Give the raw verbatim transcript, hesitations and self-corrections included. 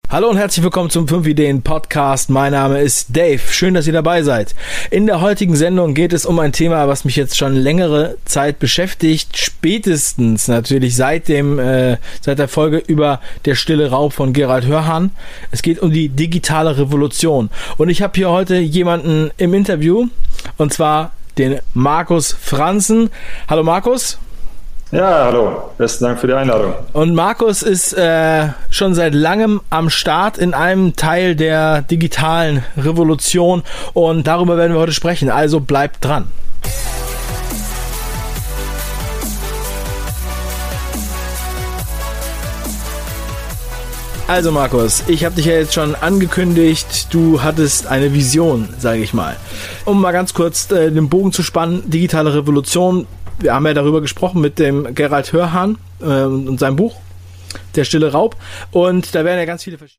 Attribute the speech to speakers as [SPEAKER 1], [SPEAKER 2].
[SPEAKER 1] Hallo und herzlich willkommen zum fünf Ideen Podcast. Mein Name ist Dave. Schön, dass ihr dabei seid. In der heutigen Sendung geht es um ein Thema, was mich jetzt schon längere Zeit beschäftigt. Spätestens natürlich seit dem äh, seit der Folge über Der stille Raub von Gerald Hörhan. Es geht um die digitale Revolution. Und ich habe hier heute jemanden im Interview, und zwar den Markus Franzen. Hallo Markus.
[SPEAKER 2] Ja, hallo. Besten Dank für die Einladung.
[SPEAKER 1] Und Markus ist äh, schon seit langem am Start in einem Teil der digitalen Revolution und darüber werden wir heute sprechen. Also bleibt dran. Also Markus, ich habe dich ja jetzt schon angekündigt, du hattest eine Vision, sage ich mal. Um mal ganz kurz äh, den Bogen zu spannen, digitale Revolution. Wir haben ja darüber gesprochen mit dem Gerald Hörhan äh, und seinem Buch Der stille Raub, und da werden ja ganz viele verschiedene